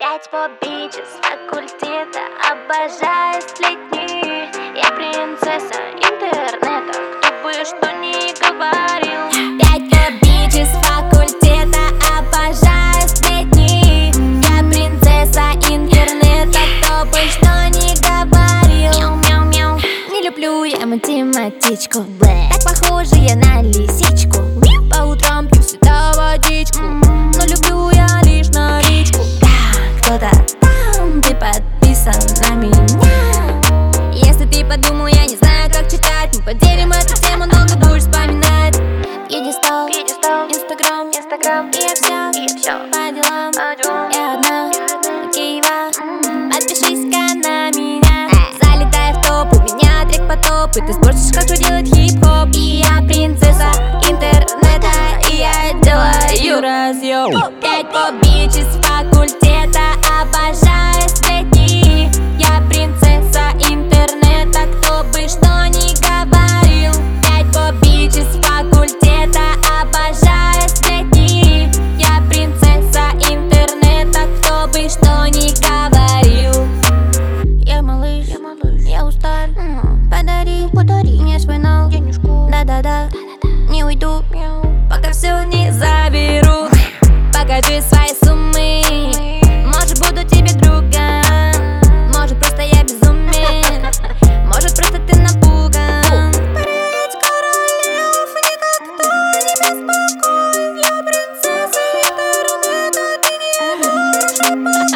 5 по бичу с факультета, обожаю сплетни. Я принцесса интернета, кто бы что ни говорил. 5 по бичу с факультета, обожаю сплетни. Я принцесса интернета, кто бы что ни говорил. Мяу-мяу-мяу. Не люблю я математичку, так похожа я на лисичку. По утрам пью всегда водичку, но люблю я лишь наличку. Кто-то там, ты подписан на меня. Если ты подумал, я не знаю, как читать, мы поделим эту тему, долго будешь вспоминать. Пьедестал, Инстаграм, и я все по делам. Я одна, Киева, подпишись-ка на меня. Залетай в топ, у меня трек потоп, и ты спросишь, как же делать хип-хоп. И я принцесса интернета, и я делаю разъем. 5 по бичу с факультета, обожаю сплетни. Я принцесса интернета, кто бы что ни говорил. 5 по бичу с факультета, обожаю сплетни. Я принцесса интернета, кто бы что ни говорил. Я малыш, я устал. Подари мне свой нал, денежку. Да-да-да, не уйду, пока все не заберу. Покажи свои суммы, может, буду тебе другом, может, просто я безумен, может, просто ты напуган. Парить королев, никогда не беспокой. Я принцесса интернета, ты не можешь